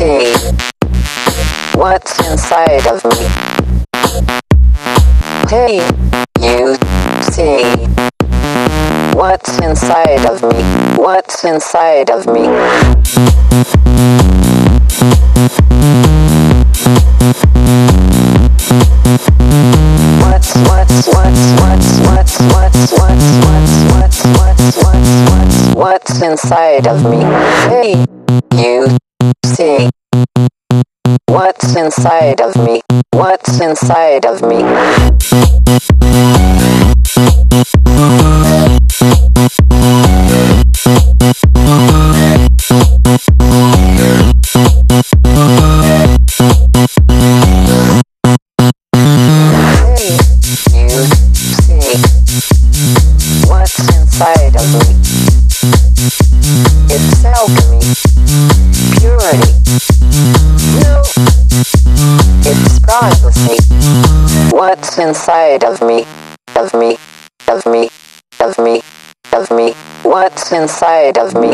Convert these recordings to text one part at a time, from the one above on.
see what's inside of me. Hey, you see what's inside of me. What's inside of me. What's inside of me? Hey, you see what's inside of me? What's inside of me? Inside of me. It's alchemy, purity. No, it's privacy. What's inside of me? Of me, of me, of me, of me. What's inside of me?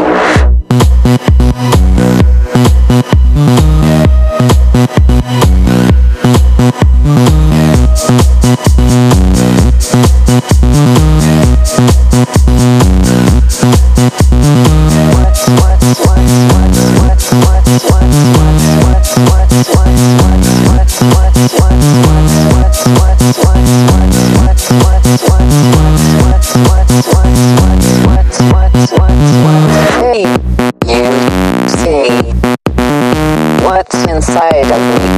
Hey, you see what's inside of me.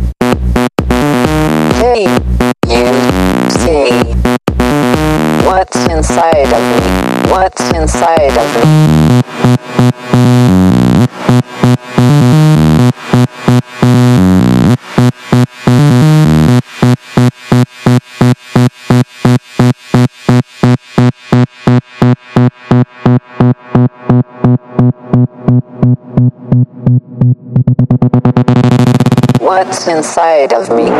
Hey, you see what's inside of me. What's inside of me. What's inside of me?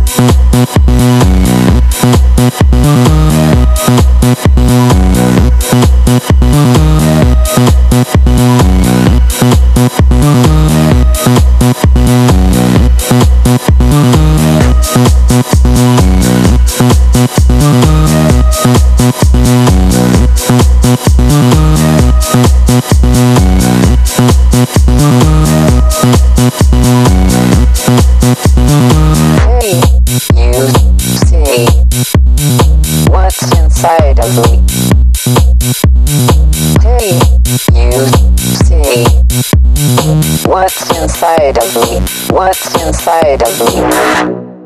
Hey, you see what's inside of me. Hey, you see what's inside of me. What's inside of me.